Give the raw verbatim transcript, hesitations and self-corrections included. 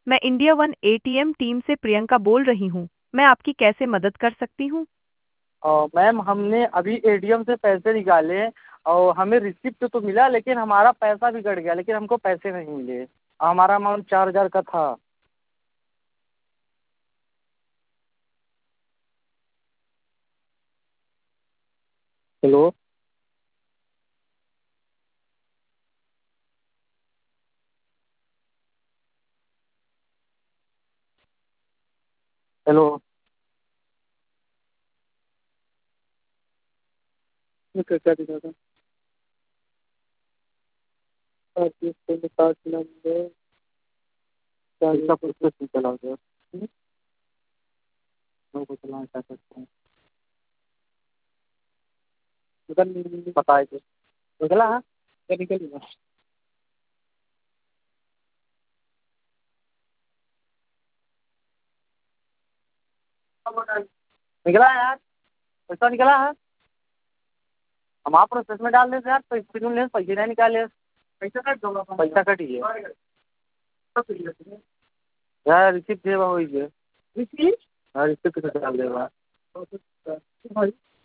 मैं India one ATM team से प्रियंका बोल रही हूँ। मैं आपकी कैसे मदद कर सकती हूँ? और मैम हमने अभी एटीएम से पैसे निकाले और हमें रिसिप्ट तो मिला लेकिन हमारा पैसा भी कट गया लेकिन हमको पैसे नहीं मिले। हमारा अमाउंट चार हज़ार का था। हेलो। हेलो। ये क्या दिखा था? सात नंबर पैसा प्रोसेस नहीं चला गया। हम्म, लोगों को चलाना क्या सकते हैं? निकल पता है कुछ निकला है क्या निकल गया? निकला है यार। पैसा निकला है। हम आप प्रोसेस में डाल देते यार तो स्क्रीन ले पैसे नहीं निकाले। पैसा कट दो पैसा कट गया यार रिसिप्ट देवा हुई है। रिसिप्ट हाँ रिसिप्ट से डाल देगा।